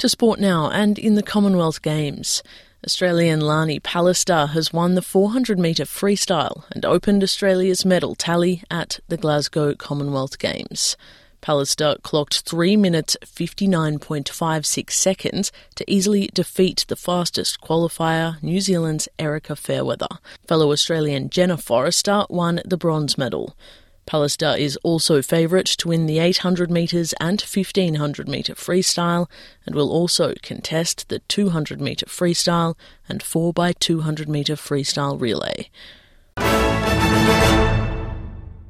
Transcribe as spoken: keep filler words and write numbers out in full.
To sport now, and in the Commonwealth Games. Australian Lani Pallister has won the four hundred metre freestyle and opened Australia's medal tally at the Glasgow Commonwealth Games. Pallister clocked three minutes fifty-nine point five six seconds to easily defeat the fastest qualifier, New Zealand's Erica Fairweather. Fellow Australian Jenna Forrester won the bronze medal. Pallister is also favourite to win the eight hundred metres and fifteen hundred metre freestyle and will also contest the two hundred metre freestyle and four by two hundred metre freestyle relay.